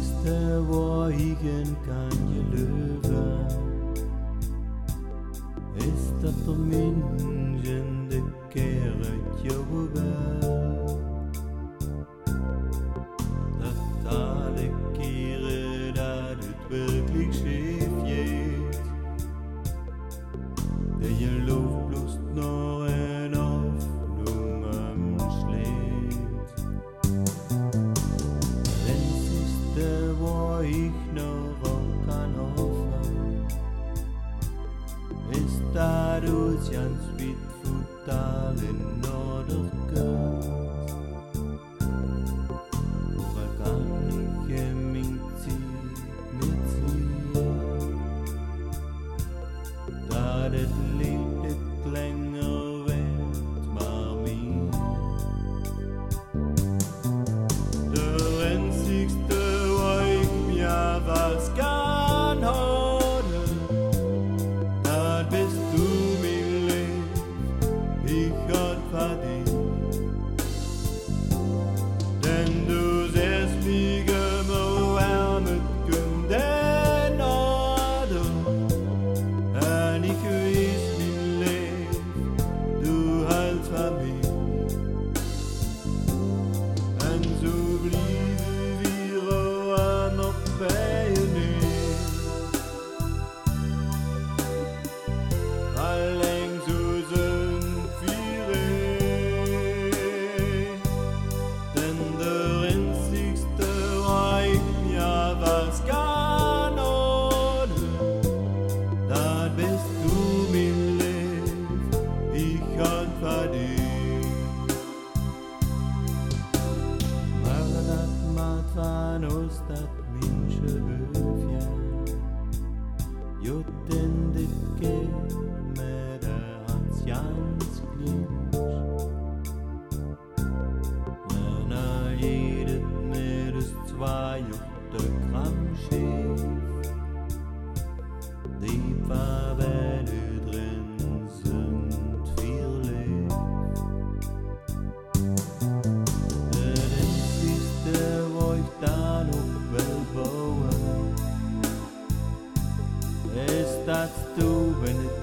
ensigste hvor igen kan je løbe, is dat er mensen de keren jobbe. Dat alle keren dat het wirklich schief geht, der je loopt bloß noch een Hoffnung am Schlitt. Das ensigste wo ich noch kan hoffen, is dat uns ganz weit total in Norden geht. Woran kann ich mein Ziel nicht sehen, da das Lied nicht länger wird, Mami. Der einzigste, wo ich mir was kann haben, das bist du, mein Leben, ich hab verdient. Denn du siehst mich immer wärmet den Adem, und ich weiß, mein Leben, du hältst für mich. Und so blieben wir auch noch bei dir. Allein so sind wir, denn der einzigste, wo ich mir was kann ohne, das bist du, mein Leben, ich hab verdient. Maar dat maakt van ons dat mensen höfja, jotten dit keer met de Hansjans klinch. Men al jedet met es zwei op de Kram schief, die paar Welle drin sind viel leer. Das einzigste, wo ich da noch will bauen, ist, dass du, wenn es